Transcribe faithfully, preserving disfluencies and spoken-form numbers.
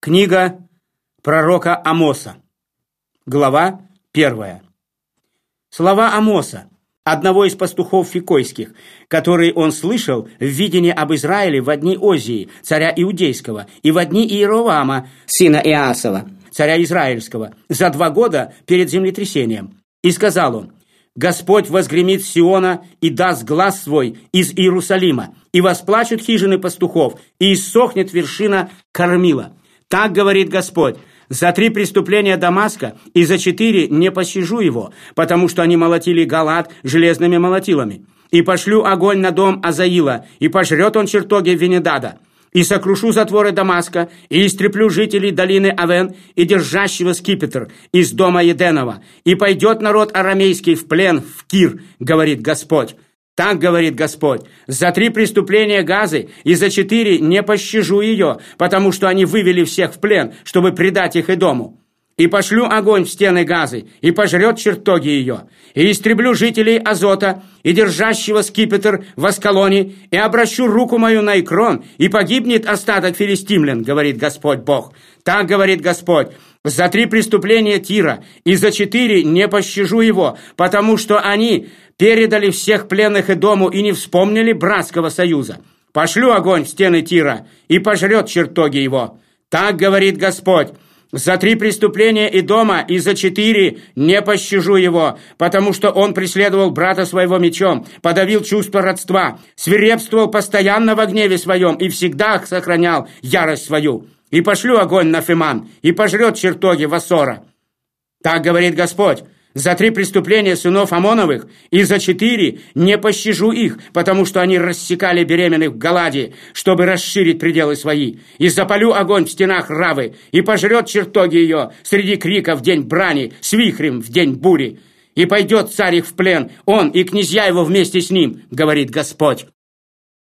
Книга пророка Амоса, глава первая. Слова Амоса, одного из пастухов фикойских, которые он слышал в видении об Израиле во дни Озии, царя Иудейского, и во дни Иеровоама, сына Иасова, царя Израильского, за два года перед землетрясением. И сказал он: «Господь возгремит с Сиона и даст глас свой из Иерусалима, и восплачут хижины пастухов, и иссохнет вершина Кормила. Так говорит Господь: за три преступления Дамаска и за четыре не пощажу его, потому что они молотили Галаад железными молотилами. И пошлю огонь на дом Азаила, и пожрет он чертоги Венедада. И сокрушу затворы Дамаска, и истреплю жителей долины Авен и держащего скипетр из дома Еденова. И пойдет народ арамейский в плен в Кир, говорит Господь. Так говорит Господь: за три преступления Газы и за четыре не пощажу ее, потому что они вывели всех в плен, чтобы предать их Эдому. И пошлю огонь в стены Газы, и пожрет чертоги ее, и истреблю жителей Азота, и держащего скипетр в Аскалоне, и обращу руку мою на Экрон, и погибнет остаток филистимлян, говорит Господь Бог. Так говорит Господь: за три преступления Тира и за четыре не пощажу его, потому что они передали всех пленных Эдому и не вспомнили братского союза. Пошлю огонь в стены Тира, и пожрет чертоги его. Так говорит Господь: за три преступления Эдома и за четыре не пощажу его, потому что он преследовал брата своего мечом, подавил чувство родства, свирепствовал постоянно во гневе своем и всегда сохранял ярость свою. И пошлю огонь на Фиман, и пожрет чертоги Вассора. Так говорит Господь: за три преступления сынов Амоновых и за четыре не пощажу их, потому что они рассекали беременных в Галаде, чтобы расширить пределы свои. И запалю огонь в стенах Равы, и пожрет чертоги ее среди крика в день брани, с вихрем в день бури. И пойдет царь их в плен, он и князья его вместе с ним, говорит Господь».